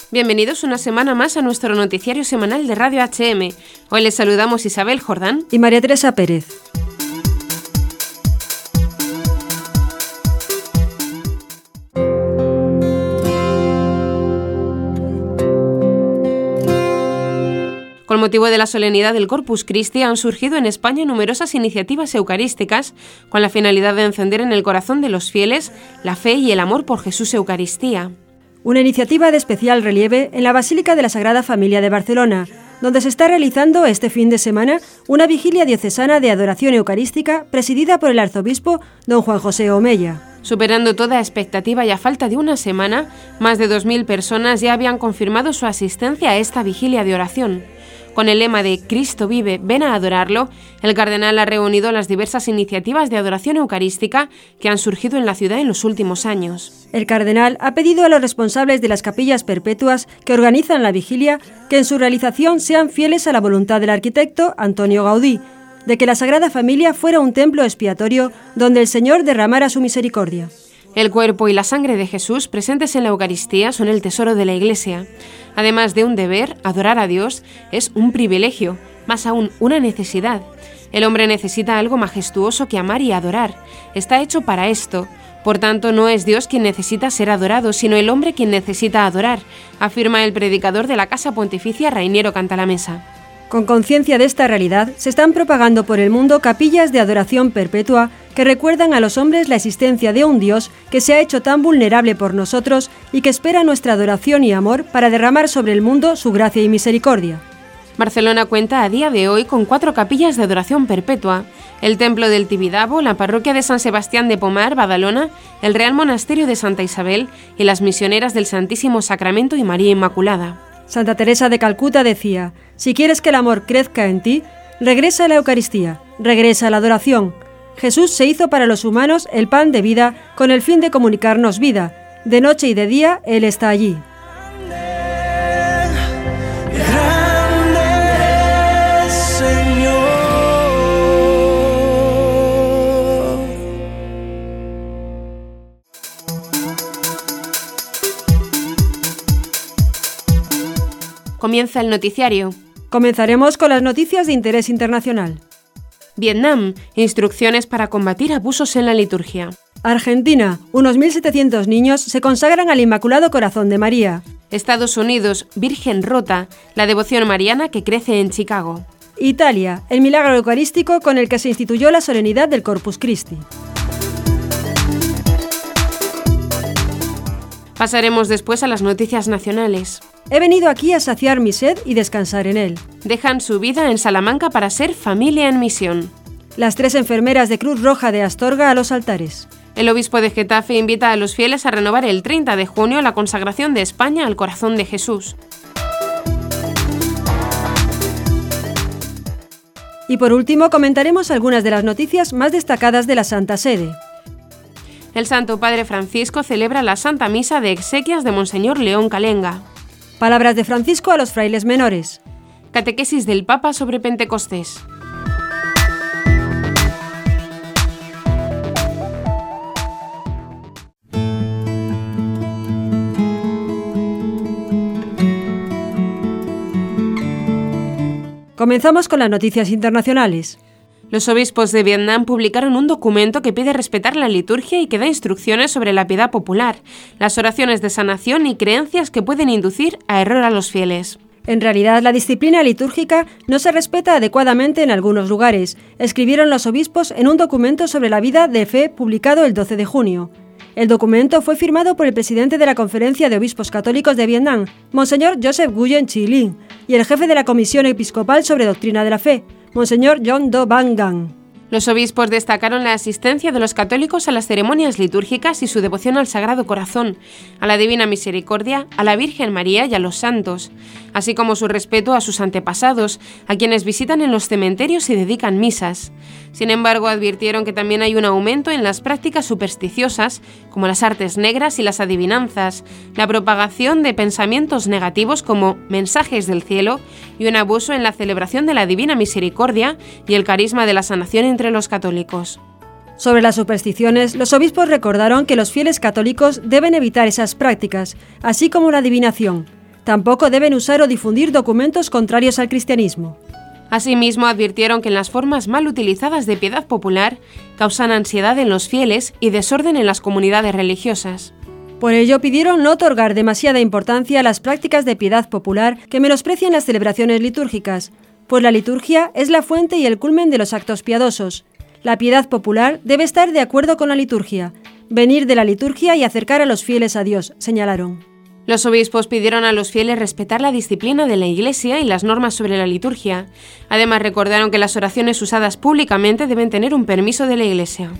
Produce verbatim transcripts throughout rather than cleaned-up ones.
Bienvenidos una semana más a nuestro noticiario semanal de Radio H M. Hoy les saludamos Isabel Jordán y María Teresa Pérez. Con motivo de la solemnidad del Corpus Christi han surgido en España numerosas iniciativas eucarísticas con la finalidad de encender en el corazón de los fieles la fe y el amor por Jesús Eucaristía. Una iniciativa de especial relieve en la Basílica de la Sagrada Familia de Barcelona, donde se está realizando este fin de semana una vigilia diocesana de adoración eucarística presidida por el arzobispo don Juan José Omeya. Superando toda expectativa y a falta de una semana, más de dos mil personas ya habían confirmado su asistencia a esta vigilia de oración. Con el lema de Cristo vive, ven a adorarlo, el cardenal ha reunido las diversas iniciativas de adoración eucarística que han surgido en la ciudad en los últimos años. El cardenal ha pedido a los responsables de las capillas perpetuas que organizan la vigilia que en su realización sean fieles a la voluntad del arquitecto Antonio Gaudí, de que la Sagrada Familia fuera un templo expiatorio donde el Señor derramara su misericordia. El cuerpo y la sangre de Jesús presentes en la Eucaristía son el tesoro de la Iglesia. Además de un deber, adorar a Dios es un privilegio, más aún una necesidad. El hombre necesita algo majestuoso que amar y adorar. Está hecho para esto. Por tanto, no es Dios quien necesita ser adorado, sino el hombre quien necesita adorar, afirma el predicador de la Casa Pontificia Rainiero Cantalamessa. Con conciencia de esta realidad, se están propagando por el mundo capillas de adoración perpetua que recuerdan a los hombres la existencia de un Dios que se ha hecho tan vulnerable por nosotros y que espera nuestra adoración y amor para derramar sobre el mundo su gracia y misericordia. Barcelona cuenta a día de hoy con cuatro capillas de adoración perpetua: el Templo del Tibidabo, la Parroquia de San Sebastián de Pomar, Badalona, el Real Monasterio de Santa Isabel y las Misioneras del Santísimo Sacramento y María Inmaculada. Santa Teresa de Calcuta decía: si quieres que el amor crezca en ti, regresa a la Eucaristía, regresa a la adoración. Jesús se hizo para los humanos el pan de vida con el fin de comunicarnos vida. De noche y de día, Él está allí. Comienza el noticiario. Comenzaremos con las noticias de interés internacional. Vietnam, instrucciones para combatir abusos en la liturgia. Argentina, unos mil setecientos niños se consagran al Inmaculado Corazón de María. Estados Unidos, Virgen Rota, la devoción mariana que crece en Chicago. Italia, el milagro eucarístico con el que se instituyó la solemnidad del Corpus Christi. Pasaremos después a las noticias nacionales. He venido aquí a saciar mi sed y descansar en él. Dejan su vida en Salamanca para ser familia en misión. Las tres enfermeras de Cruz Roja de Astorga a los altares. El obispo de Getafe invita a los fieles a renovar el treinta de junio la consagración de España al corazón de Jesús. Y por último comentaremos algunas de las noticias más destacadas de la Santa Sede. El Santo Padre Francisco celebra la Santa Misa de exequias de Monseñor León Calenga. Palabras de Francisco a los frailes menores. Catequesis del Papa sobre Pentecostés. Comenzamos con las noticias internacionales. Los obispos de Vietnam publicaron un documento que pide respetar la liturgia y que da instrucciones sobre la piedad popular, las oraciones de sanación y creencias que pueden inducir a error a los fieles. En realidad, la disciplina litúrgica no se respeta adecuadamente en algunos lugares, escribieron los obispos en un documento sobre la vida de fe publicado el doce de junio. El documento fue firmado por el presidente de la Conferencia de Obispos Católicos de Vietnam, Monseñor Joseph Nguyen Chi Linh, y el jefe de la Comisión Episcopal sobre Doctrina de la Fe, Monseñor John Do Van Gang. Los obispos destacaron la asistencia de los católicos a las ceremonias litúrgicas y su devoción al Sagrado Corazón, a la Divina Misericordia, a la Virgen María y a los santos, así como su respeto a sus antepasados, a quienes visitan en los cementerios y dedican misas. Sin embargo, advirtieron que también hay un aumento en las prácticas supersticiosas, como las artes negras y las adivinanzas, la propagación de pensamientos negativos como mensajes del cielo y un abuso en la celebración de la Divina Misericordia y el carisma de la sanación entre los católicos. Sobre las supersticiones, los obispos recordaron que los fieles católicos deben evitar esas prácticas, así como la adivinación. Tampoco deben usar o difundir documentos contrarios al cristianismo. Asimismo, advirtieron que en las formas mal utilizadas de piedad popular causan ansiedad en los fieles y desorden en las comunidades religiosas. Por ello, pidieron no otorgar demasiada importancia a las prácticas de piedad popular que menosprecian las celebraciones litúrgicas, pues la liturgia es la fuente y el culmen de los actos piadosos. La piedad popular debe estar de acuerdo con la liturgia, venir de la liturgia y acercar a los fieles a Dios, señalaron. Los obispos pidieron a los fieles respetar la disciplina de la Iglesia y las normas sobre la liturgia. Además, recordaron que las oraciones usadas públicamente deben tener un permiso de la Iglesia.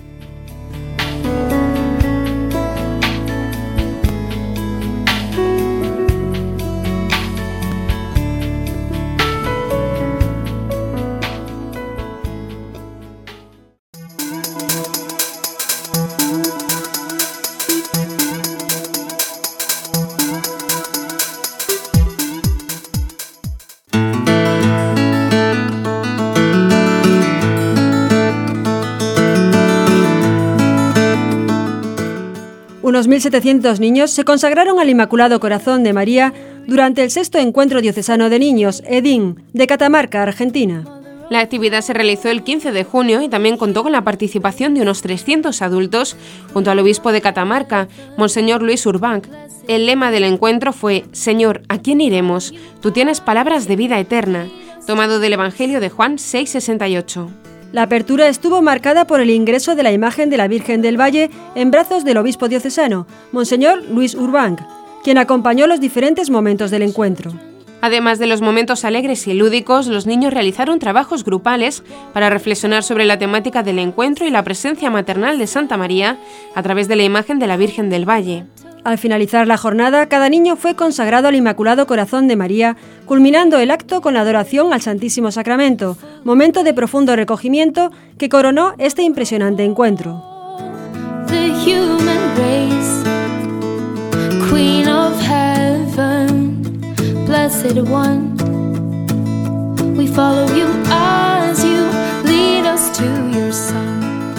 Unos mil setecientos niños se consagraron al Inmaculado Corazón de María durante el sexto Encuentro Diocesano de Niños, EDIN, de Catamarca, Argentina. La actividad se realizó el quince de junio y también contó con la participación de unos trescientos adultos junto al obispo de Catamarca, Monseñor Luis Urbanc. El lema del encuentro fue «Señor, ¿a quién iremos? Tú tienes palabras de vida eterna», tomado del Evangelio de Juan seis sesenta y ocho. La apertura estuvo marcada por el ingreso de la imagen de la Virgen del Valle en brazos del obispo diocesano, Monseñor Luis Urbanc, quien acompañó los diferentes momentos del encuentro. Además de los momentos alegres y lúdicos, los niños realizaron trabajos grupales para reflexionar sobre la temática del encuentro y la presencia maternal de Santa María a través de la imagen de la Virgen del Valle. Al finalizar la jornada, cada niño fue consagrado al Inmaculado Corazón de María, culminando el acto con la adoración al Santísimo Sacramento, momento de profundo recogimiento que coronó este impresionante encuentro. The human race, Queen of Heaven, Blessed One, we follow you as you lead us to your Son.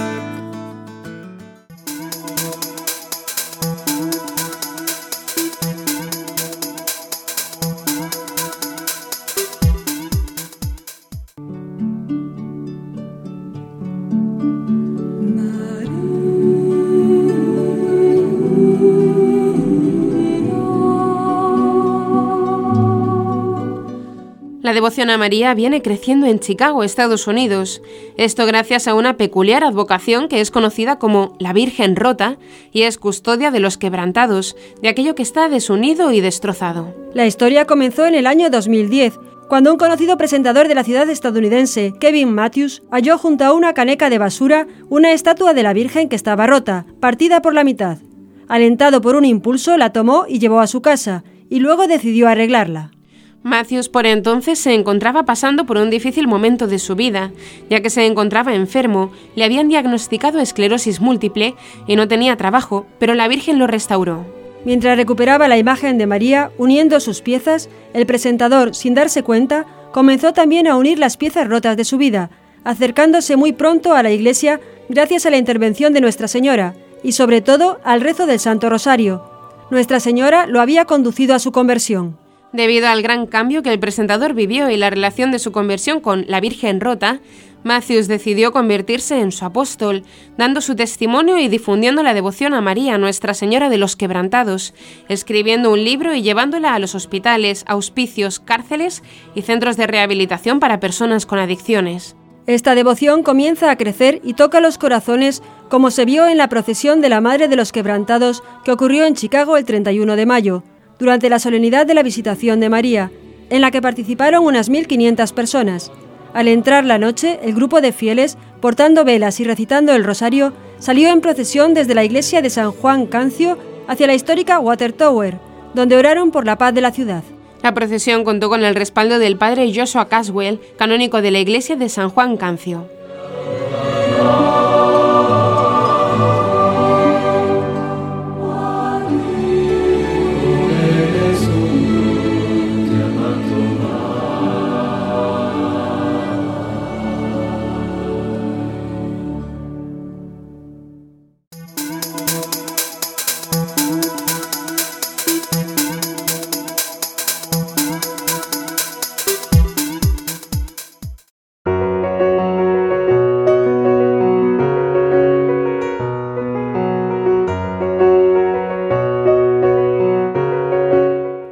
La devoción a María viene creciendo en Chicago, Estados Unidos. Esto gracias a una peculiar advocación que es conocida como la Virgen Rota y es custodia de los quebrantados, de aquello que está desunido y destrozado. La historia comenzó en el año dos mil diez, cuando un conocido presentador de la ciudad estadounidense, Kevin Matthews, halló junto a una caneca de basura una estatua de la Virgen que estaba rota, partida por la mitad. Alentado por un impulso, la tomó y llevó a su casa, y luego decidió arreglarla. Matthews por entonces se encontraba pasando por un difícil momento de su vida, ya que se encontraba enfermo, le habían diagnosticado esclerosis múltiple y no tenía trabajo, pero la Virgen lo restauró. Mientras recuperaba la imagen de María, uniendo sus piezas, el presentador, sin darse cuenta, comenzó también a unir las piezas rotas de su vida, acercándose muy pronto a la Iglesia gracias a la intervención de Nuestra Señora y sobre todo al rezo del Santo Rosario. Nuestra Señora lo había conducido a su conversión. Debido al gran cambio que el presentador vivió y la relación de su conversión con la Virgen Rota, Matthews decidió convertirse en su apóstol, dando su testimonio y difundiendo la devoción a María, Nuestra Señora de los Quebrantados, escribiendo un libro y llevándola a los hospitales, hospicios, cárceles y centros de rehabilitación para personas con adicciones. Esta devoción comienza a crecer y toca los corazones, como se vio en la procesión de la Madre de los Quebrantados que ocurrió en Chicago el treinta y uno de mayo, durante la solemnidad de la Visitación de María, en la que participaron unas mil quinientas personas. Al entrar la noche, el grupo de fieles, portando velas y recitando el rosario, salió en procesión desde la iglesia de San Juan Cancio hacia la histórica Water Tower, donde oraron por la paz de la ciudad. La procesión contó con el respaldo del padre Joshua Caswell, canónigo de la iglesia de San Juan Cancio.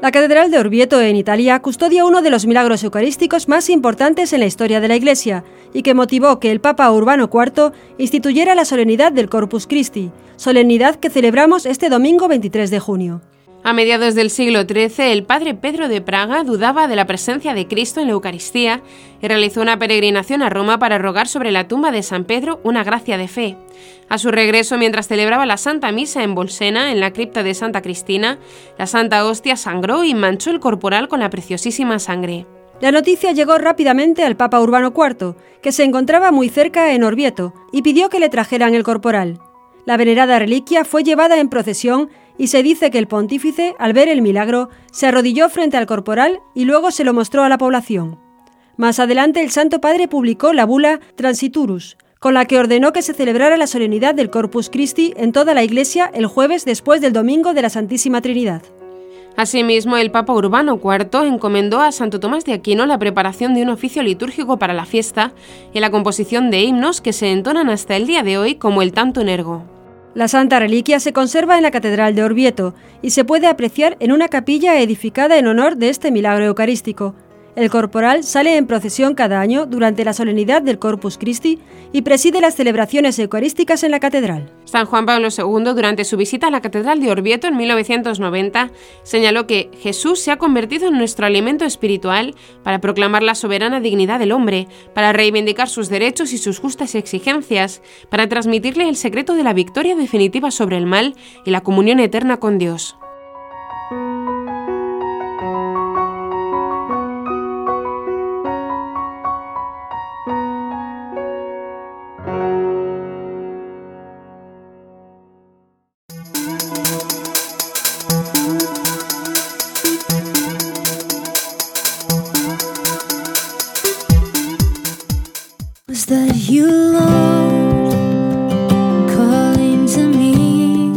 La Catedral de Orvieto, en Italia, custodia uno de los milagros eucarísticos más importantes en la historia de la Iglesia y que motivó que el Papa Urbano cuarto instituyera la solemnidad del Corpus Christi, solemnidad que celebramos este domingo veintitrés de junio. A mediados del siglo trece, el padre Pedro de Praga dudaba de la presencia de Cristo en la Eucaristía y realizó una peregrinación a Roma para rogar sobre la tumba de San Pedro una gracia de fe. A su regreso, mientras celebraba la Santa Misa en Bolsena, en la cripta de Santa Cristina, la Santa Hostia sangró y manchó el corporal con la preciosísima sangre. La noticia llegó rápidamente al Papa Urbano cuarto, que se encontraba muy cerca en Orvieto, y pidió que le trajeran el corporal. La venerada reliquia fue llevada en procesión y se dice que el pontífice, al ver el milagro, se arrodilló frente al corporal y luego se lo mostró a la población. Más adelante, el Santo Padre publicó la bula Transiturus, con la que ordenó que se celebrara la solemnidad del Corpus Christi en toda la Iglesia el jueves después del Domingo de la Santísima Trinidad. Asimismo, el Papa Urbano cuarto encomendó a Santo Tomás de Aquino la preparación de un oficio litúrgico para la fiesta y la composición de himnos que se entonan hasta el día de hoy como el Tantum Ergo. La Santa Reliquia se conserva en la Catedral de Orvieto y se puede apreciar en una capilla edificada en honor de este milagro eucarístico. El corporal sale en procesión cada año durante la solemnidad del Corpus Christi y preside las celebraciones eucarísticas en la catedral. San Juan Pablo segundo, durante su visita a la Catedral de Orvieto en mil novecientos noventa, señaló que Jesús se ha convertido en nuestro alimento espiritual para proclamar la soberana dignidad del hombre, para reivindicar sus derechos y sus justas exigencias, para transmitirle el secreto de la victoria definitiva sobre el mal y la comunión eterna con Dios. That you, Lord, calling to me.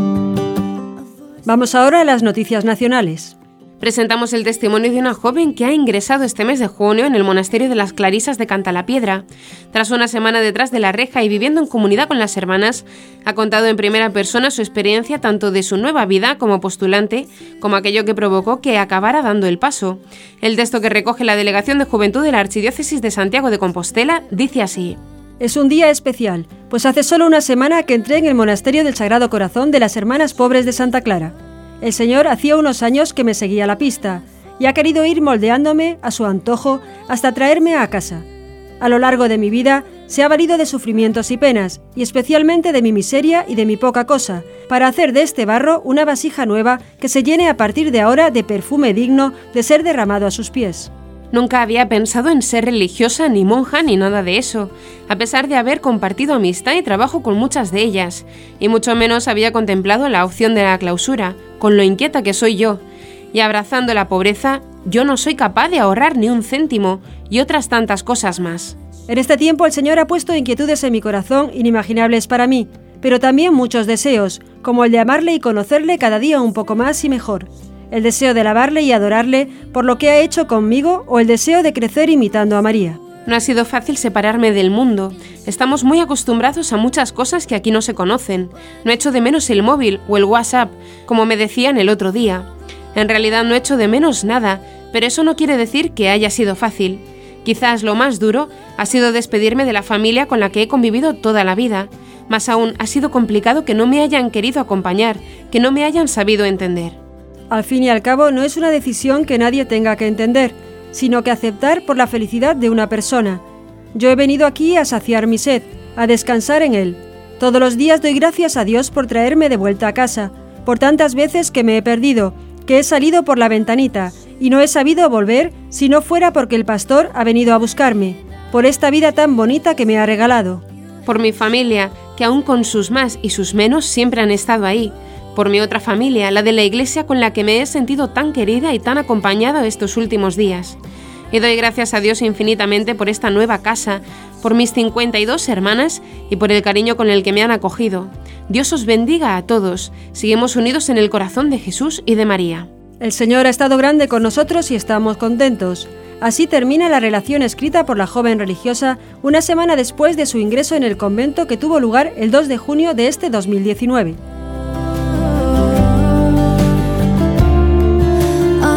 Vamos ahora a las noticias nacionales. Presentamos el testimonio de una joven que ha ingresado este mes de junio en el monasterio de las Clarisas de Cantalapiedra. Tras una semana detrás de la reja y viviendo en comunidad con las hermanas, ha contado en primera persona su experiencia tanto de su nueva vida como postulante, como aquello que provocó que acabara dando el paso. El texto que recoge la Delegación de Juventud de la Archidiócesis de Santiago de Compostela dice así: Es un día especial, pues hace solo una semana que entré en el monasterio del Sagrado Corazón de las Hermanas Pobres de Santa Clara. El Señor hacía unos años que me seguía la pista y ha querido ir moldeándome a su antojo hasta traerme a casa. A lo largo de mi vida se ha valido de sufrimientos y penas, y especialmente de mi miseria y de mi poca cosa, para hacer de este barro una vasija nueva que se llene a partir de ahora de perfume digno de ser derramado a sus pies. Nunca había pensado en ser religiosa, ni monja, ni nada de eso, a pesar de haber compartido amistad y trabajo con muchas de ellas, y mucho menos había contemplado la opción de la clausura, con lo inquieta que soy yo, y abrazando la pobreza, yo no soy capaz de ahorrar ni un céntimo, y otras tantas cosas más. En este tiempo el Señor ha puesto inquietudes en mi corazón inimaginables para mí, pero también muchos deseos, como el de amarle y conocerle cada día un poco más y mejor. El deseo de alabarle y adorarle por lo que ha hecho conmigo o el deseo de crecer imitando a María. No ha sido fácil separarme del mundo. Estamos muy acostumbrados a muchas cosas que aquí no se conocen. No echo de menos el móvil o el WhatsApp, como me decían el otro día. En realidad no echo de menos nada, pero eso no quiere decir que haya sido fácil. Quizás lo más duro ha sido despedirme de la familia con la que he convivido toda la vida. Más aún, ha sido complicado que no me hayan querido acompañar, que no me hayan sabido entender. Al fin y al cabo, no es una decisión que nadie tenga que entender, sino que aceptar por la felicidad de una persona. Yo he venido aquí a saciar mi sed, a descansar en Él. Todos los días doy gracias a Dios por traerme de vuelta a casa, por tantas veces que me he perdido, que he salido por la ventanita y no he sabido volver si no fuera porque el pastor ha venido a buscarme, por esta vida tan bonita que me ha regalado. Por mi familia, que aún con sus más y sus menos siempre han estado ahí. Por mi otra familia, la de la Iglesia con la que me he sentido tan querida y tan acompañada estos últimos días. Y doy gracias a Dios infinitamente por esta nueva casa, por mis cincuenta y dos hermanas y por el cariño con el que me han acogido. Dios os bendiga a todos. Seguimos unidos en el corazón de Jesús y de María. El Señor ha estado grande con nosotros y estamos contentos. Así termina la relación escrita por la joven religiosa una semana después de su ingreso en el convento que tuvo lugar el dos de junio de este dos mil diecinueve.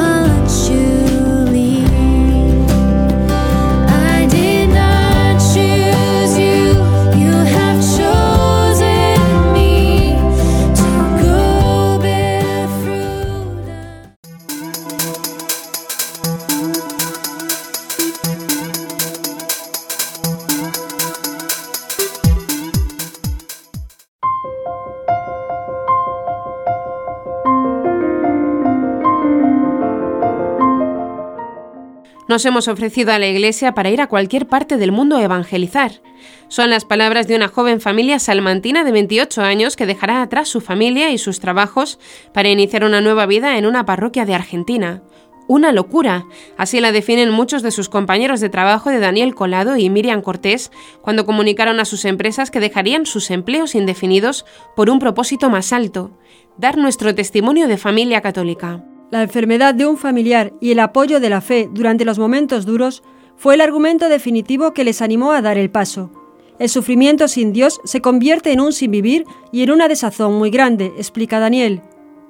Nos hemos ofrecido a la Iglesia para ir a cualquier parte del mundo a evangelizar. Son las palabras de una joven familia salmantina de veintiocho años que dejará atrás su familia y sus trabajos para iniciar una nueva vida en una parroquia de Argentina. Una locura, así la definen muchos de sus compañeros de trabajo de Daniel Colado y Miriam Cortés cuando comunicaron a sus empresas que dejarían sus empleos indefinidos por un propósito más alto: dar nuestro testimonio de familia católica. La enfermedad de un familiar y el apoyo de la fe durante los momentos duros fue el argumento definitivo que les animó a dar el paso. El sufrimiento sin Dios se convierte en un sinvivir y en una desazón muy grande, explica Daniel.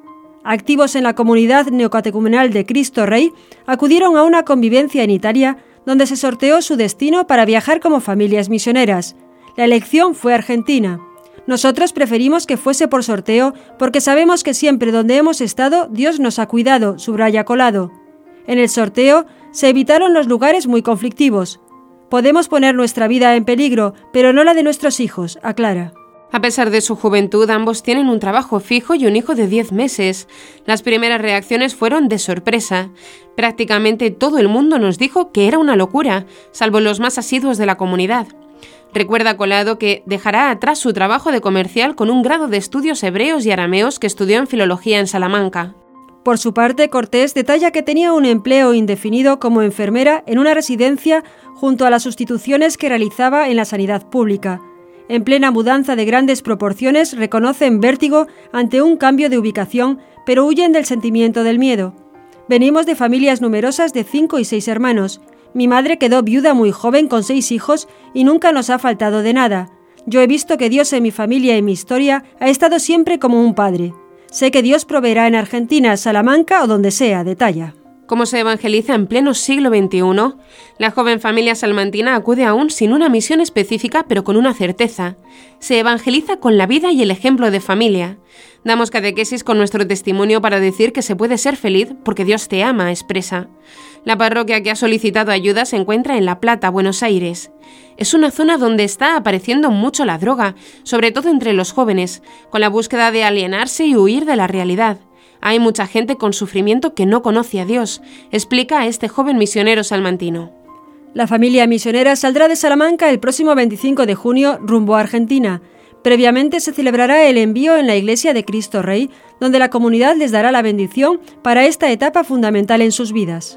Activos en la comunidad neocatecumenal de Cristo Rey, acudieron a una convivencia en Italia donde se sorteó su destino para viajar como familias misioneras. La elección fue Argentina. Nosotros preferimos que fuese por sorteo porque sabemos que siempre donde hemos estado Dios nos ha cuidado, subraya Colado. En el sorteo se evitaron los lugares muy conflictivos. Podemos poner nuestra vida en peligro, pero no la de nuestros hijos, aclara. A pesar de su juventud, ambos tienen un trabajo fijo y un hijo de diez meses. Las primeras reacciones fueron de sorpresa. Prácticamente todo el mundo nos dijo que era una locura, salvo los más asiduos de la comunidad. Recuerda Colado que dejará atrás su trabajo de comercial con un grado de estudios hebreos y arameos que estudió en filología en Salamanca. Por su parte, Cortés detalla que tenía un empleo indefinido como enfermera en una residencia junto a las sustituciones que realizaba en la sanidad pública. En plena mudanza de grandes proporciones, reconocen vértigo ante un cambio de ubicación, pero huyen del sentimiento del miedo. Venimos de familias numerosas de cinco y seis hermanos. Mi madre quedó viuda muy joven con seis hijos y nunca nos ha faltado de nada. Yo he visto que Dios en mi familia y en mi historia ha estado siempre como un padre. Sé que Dios proveerá en Argentina, Salamanca o donde sea, detalla. ¿Cómo se evangeliza en pleno siglo veintiuno? La joven familia salmantina acude aún sin una misión específica, pero con una certeza. Se evangeliza con la vida y el ejemplo de familia. Damos catequesis con nuestro testimonio para decir que se puede ser feliz porque Dios te ama, expresa. La parroquia que ha solicitado ayuda se encuentra en La Plata, Buenos Aires. Es una zona donde está apareciendo mucho la droga, sobre todo entre los jóvenes, con la búsqueda de alienarse y huir de la realidad. Hay mucha gente con sufrimiento que no conoce a Dios, explica a este joven misionero salmantino. La familia misionera saldrá de Salamanca el próximo veinticinco de junio rumbo a Argentina. Previamente se celebrará el envío en la iglesia de Cristo Rey, donde la comunidad les dará la bendición para esta etapa fundamental en sus vidas.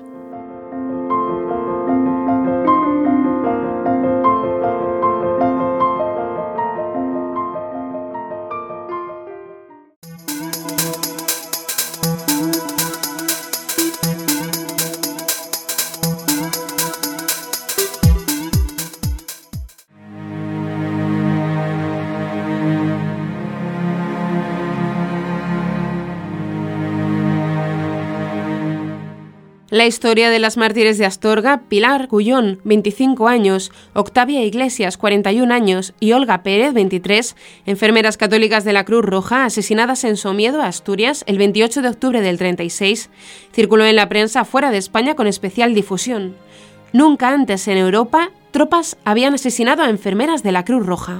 La historia de las mártires de Astorga, Pilar Gullón, veinticinco años, Octavia Iglesias, cuarenta y un años, y Olga Pérez, veintitrés, enfermeras católicas de la Cruz Roja, asesinadas en Somiedo, Asturias, el veintiocho de octubre del treinta y seis, circuló en la prensa fuera de España con especial difusión. Nunca antes en Europa, tropas habían asesinado a enfermeras de la Cruz Roja.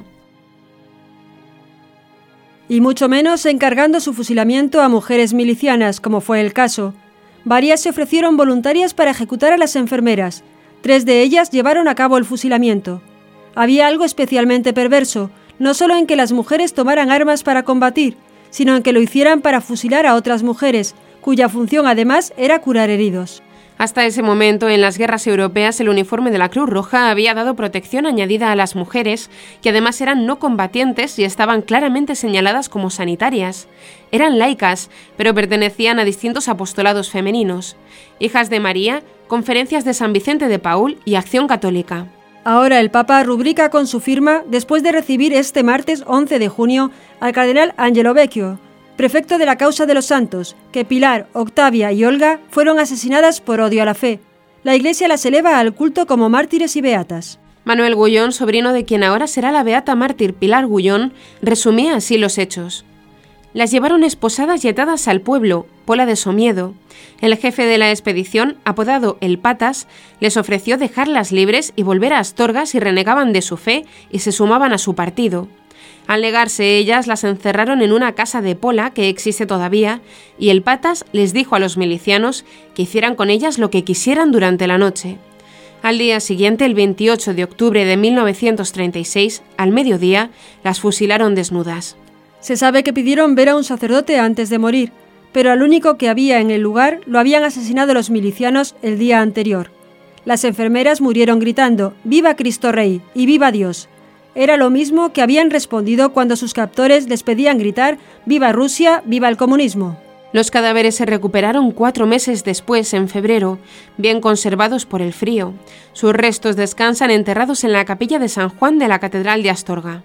Y mucho menos encargando su fusilamiento a mujeres milicianas, como fue el caso. Varias se ofrecieron voluntarias para ejecutar a las enfermeras. Tres de ellas llevaron a cabo el fusilamiento. Había algo especialmente perverso, no solo en que las mujeres tomaran armas para combatir, sino en que lo hicieran para fusilar a otras mujeres, cuya función además era curar heridos. Hasta ese momento, en las guerras europeas, el uniforme de la Cruz Roja había dado protección añadida a las mujeres, que además eran no combatientes y estaban claramente señaladas como sanitarias. Eran laicas, pero pertenecían a distintos apostolados femeninos: Hijas de María, Conferencias de San Vicente de Paúl y Acción Católica. Ahora el Papa rubrica con su firma, después de recibir este martes once de junio al cardenal Angelo Vecchio, prefecto de la causa de los santos, que Pilar, Octavia y Olga fueron asesinadas por odio a la fe. La Iglesia las eleva al culto como mártires y beatas. Manuel Gullón, sobrino de quien ahora será la beata mártir Pilar Gullón, resumía así los hechos. Las llevaron esposadas y atadas al pueblo, Pola de Somiedo. El jefe de la expedición, apodado El Patas, les ofreció dejarlas libres y volver a Astorga si renegaban de su fe y se sumaban a su partido. Al negarse ellas, las encerraron en una casa de Pola, que existe todavía, y el Patas les dijo a los milicianos que hicieran con ellas lo que quisieran durante la noche. Al día siguiente, el veintiocho de octubre de mil novecientos treinta y seis, al mediodía, las fusilaron desnudas. Se sabe que pidieron ver a un sacerdote antes de morir, pero al único que había en el lugar lo habían asesinado los milicianos el día anterior. Las enfermeras murieron gritando «¡Viva Cristo Rey!» y «¡Viva Dios!». Era lo mismo que habían respondido cuando sus captores les pedían gritar «¡Viva Rusia! ¡Viva el comunismo!». Los cadáveres se recuperaron cuatro meses después, en febrero, bien conservados por el frío. Sus restos descansan enterrados en la capilla de San Juan de la Catedral de Astorga.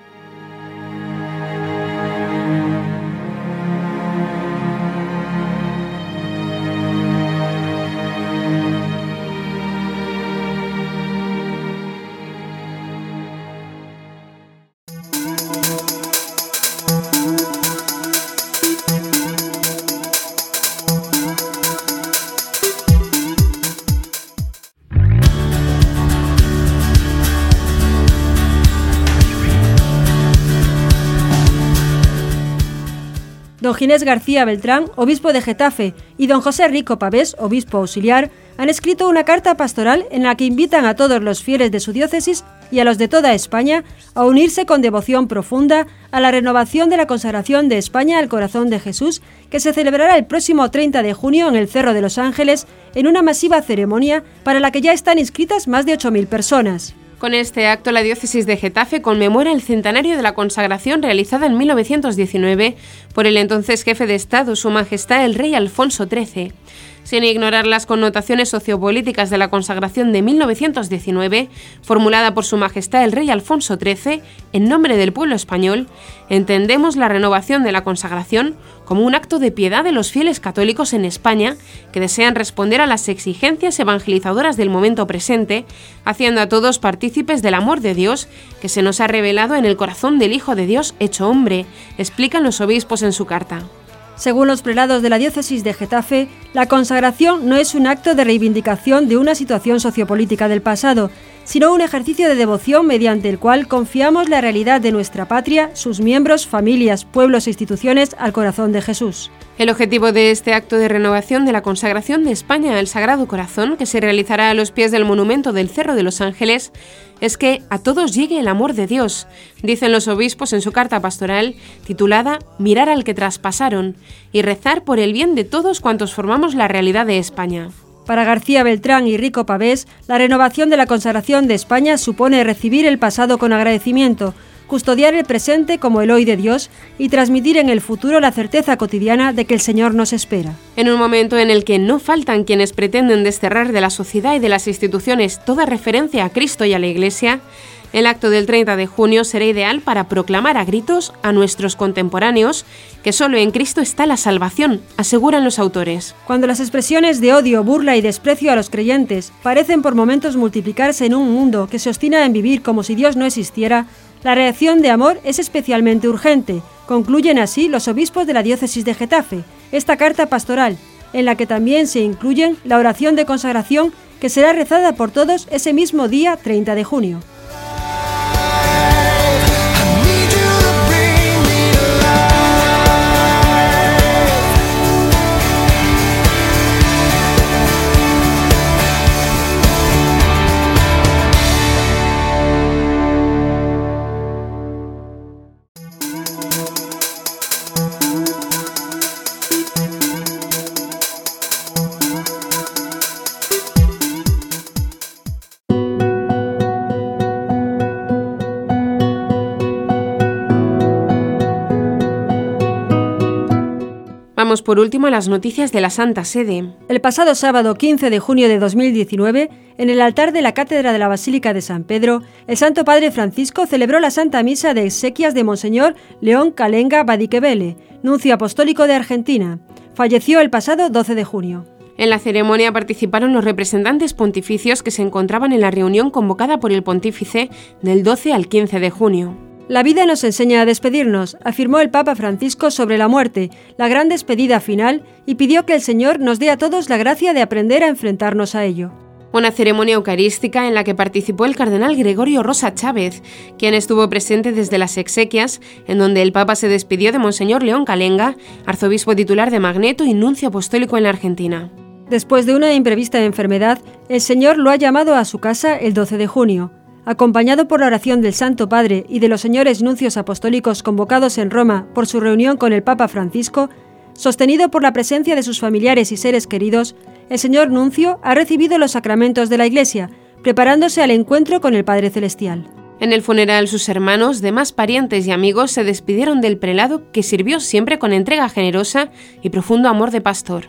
Don Ginés García Beltrán, obispo de Getafe, y don José Rico Pavés, obispo auxiliar, han escrito una carta pastoral en la que invitan a todos los fieles de su diócesis y a los de toda España a unirse con devoción profunda a la renovación de la consagración de España al corazón de Jesús, que se celebrará el próximo treinta de junio en el Cerro de los Ángeles, en una masiva ceremonia para la que ya están inscritas más de ocho mil personas. Con este acto, la diócesis de Getafe conmemora el centenario de la consagración realizada en mil novecientos diecinueve por el entonces jefe de Estado, Su Majestad el Rey Alfonso trece. Sin ignorar las connotaciones sociopolíticas de la consagración de mil novecientos diecinueve, formulada por Su Majestad el Rey Alfonso trece, en nombre del pueblo español, entendemos la renovación de la consagración como un acto de piedad de los fieles católicos en España que desean responder a las exigencias evangelizadoras del momento presente, haciendo a todos partícipes del amor de Dios que se nos ha revelado en el corazón del Hijo de Dios hecho hombre, explican los obispos en su carta. Según los prelados de la diócesis de Getafe, la consagración no es un acto de reivindicación de una situación sociopolítica del pasado, sino un ejercicio de devoción mediante el cual confiamos la realidad de nuestra patria, sus miembros, familias, pueblos e instituciones al corazón de Jesús. El objetivo de este acto de renovación de la consagración de España al Sagrado Corazón, que se realizará a los pies del monumento del Cerro de los Ángeles, es que a todos llegue el amor de Dios, dicen los obispos en su carta pastoral titulada «Mirar al que traspasaron» y rezar por el bien de todos cuantos formamos la realidad de España. Para García Beltrán y Rico Pavés, la renovación de la consagración de España supone recibir el pasado con agradecimiento, custodiar el presente como el hoy de Dios y transmitir en el futuro la certeza cotidiana de que el Señor nos espera. En un momento en el que no faltan quienes pretenden desterrar de la sociedad y de las instituciones toda referencia a Cristo y a la Iglesia, el acto del treinta de junio será ideal para proclamar a gritos a nuestros contemporáneos que solo en Cristo está la salvación, aseguran los autores. Cuando las expresiones de odio, burla y desprecio a los creyentes parecen por momentos multiplicarse en un mundo que se obstina en vivir como si Dios no existiera, la reacción de amor es especialmente urgente, concluyen así los obispos de la diócesis de Getafe, esta carta pastoral, en la que también se incluyen la oración de consagración que será rezada por todos ese mismo día treinta de junio. Vamos por último a las noticias de la Santa Sede. El pasado sábado quince de junio de dos mil diecinueve, en el altar de la Cátedra de la Basílica de San Pedro, el Santo Padre Francisco celebró la Santa Misa de exequias de Monseñor León Calenga Badiquevele, nuncio apostólico de Argentina. Falleció el pasado doce de junio. En la ceremonia participaron los representantes pontificios que se encontraban en la reunión convocada por el pontífice del doce al quince de junio. La vida nos enseña a despedirnos, afirmó el Papa Francisco sobre la muerte, la gran despedida final, y pidió que el Señor nos dé a todos la gracia de aprender a enfrentarnos a ello. Una ceremonia eucarística en la que participó el cardenal Gregorio Rosa Chávez, quien estuvo presente desde las exequias, en donde el Papa se despidió de Monseñor León Calenga, arzobispo titular de Magneto y nuncio apostólico en la Argentina. Después de una imprevista enfermedad, el Señor lo ha llamado a su casa el doce de junio. Acompañado por la oración del Santo Padre y de los señores nuncios apostólicos convocados en Roma por su reunión con el Papa Francisco, sostenido por la presencia de sus familiares y seres queridos, el señor nuncio ha recibido los sacramentos de la Iglesia, preparándose al encuentro con el Padre Celestial. En el funeral, sus hermanos, demás parientes y amigos se despidieron del prelado que sirvió siempre con entrega generosa y profundo amor de pastor.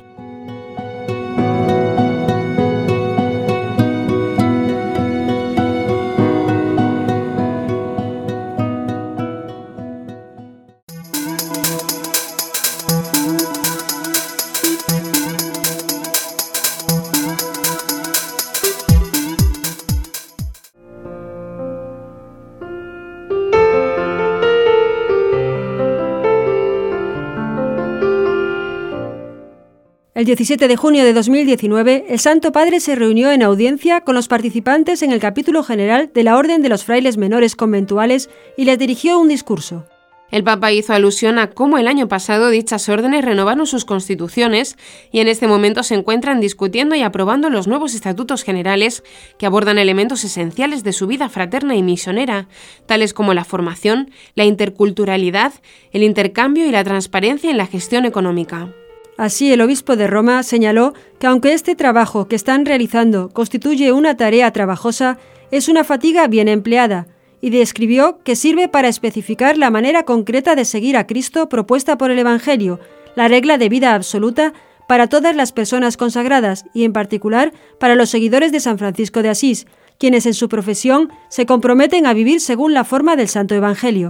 El diecisiete de junio de dos mil diecinueve, el Santo Padre se reunió en audiencia con los participantes en el capítulo general de la Orden de los Frailes Menores Conventuales y les dirigió un discurso. El Papa hizo alusión a cómo el año pasado dichas órdenes renovaron sus constituciones y en este momento se encuentran discutiendo y aprobando los nuevos estatutos generales que abordan elementos esenciales de su vida fraterna y misionera, tales como la formación, la interculturalidad, el intercambio y la transparencia en la gestión económica. Así, el obispo de Roma señaló que aunque este trabajo que están realizando constituye una tarea trabajosa, es una fatiga bien empleada, y describió que sirve para especificar la manera concreta de seguir a Cristo propuesta por el Evangelio, la regla de vida absoluta para todas las personas consagradas y en particular para los seguidores de San Francisco de Asís, quienes en su profesión se comprometen a vivir según la forma del Santo Evangelio.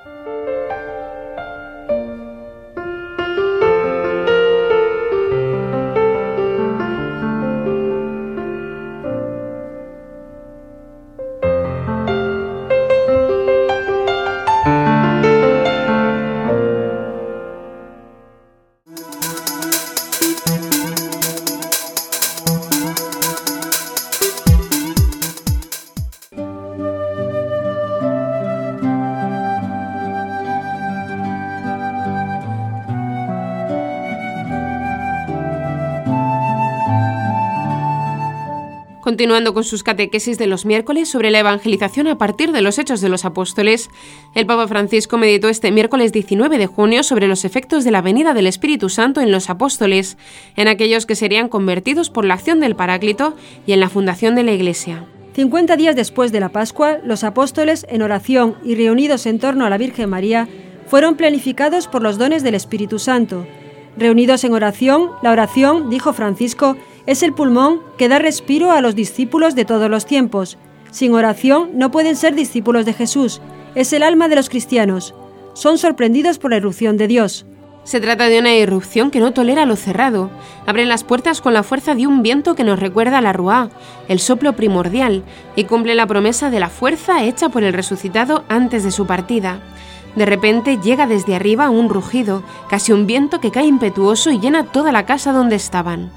Continuando con sus catequesis de los miércoles sobre la evangelización a partir de los Hechos de los Apóstoles, el Papa Francisco meditó este miércoles diecinueve de junio sobre los efectos de la venida del Espíritu Santo en los apóstoles, en aquellos que serían convertidos por la acción del Paráclito y en la fundación de la Iglesia. Cincuenta días después de la Pascua, los apóstoles, en oración y reunidos en torno a la Virgen María, fueron planificados por los dones del Espíritu Santo. Reunidos en oración, la oración, dijo Francisco, es el pulmón que da respiro a los discípulos de todos los tiempos. Sin oración no pueden ser discípulos de Jesús. Es el alma de los cristianos. Son sorprendidos por la irrupción de Dios. Se trata de una irrupción que no tolera lo cerrado. Abren las puertas con la fuerza de un viento que nos recuerda a la Ruá, el soplo primordial, y cumple la promesa de la fuerza hecha por el resucitado antes de su partida. De repente llega desde arriba un rugido, casi un viento que cae impetuoso y llena toda la casa donde estaban.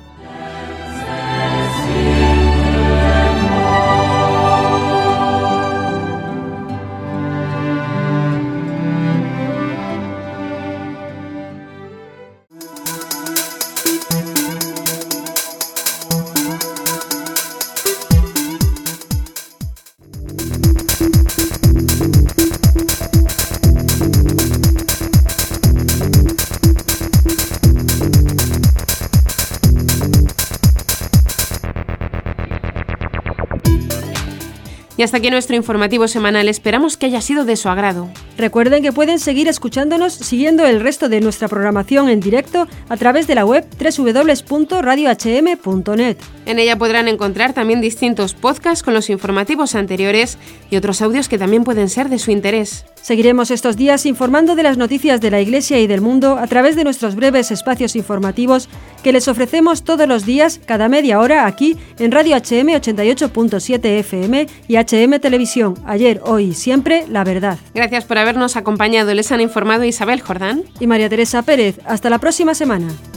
Y hasta aquí nuestro informativo semanal. Esperamos que haya sido de su agrado. Recuerden que pueden seguir escuchándonos siguiendo el resto de nuestra programación en directo a través de la web doble u doble u doble u punto radio h m punto net. En ella podrán encontrar también distintos podcasts con los informativos anteriores y otros audios que también pueden ser de su interés. Seguiremos estos días informando de las noticias de la Iglesia y del mundo a través de nuestros breves espacios informativos que les ofrecemos todos los días, cada media hora, aquí en Radio H M ochenta y ocho punto siete F M y H M Televisión. Ayer, hoy y siempre, la verdad. Gracias por habernos acompañado. Les han informado Isabel Jordán y María Teresa Pérez. Hasta la próxima semana.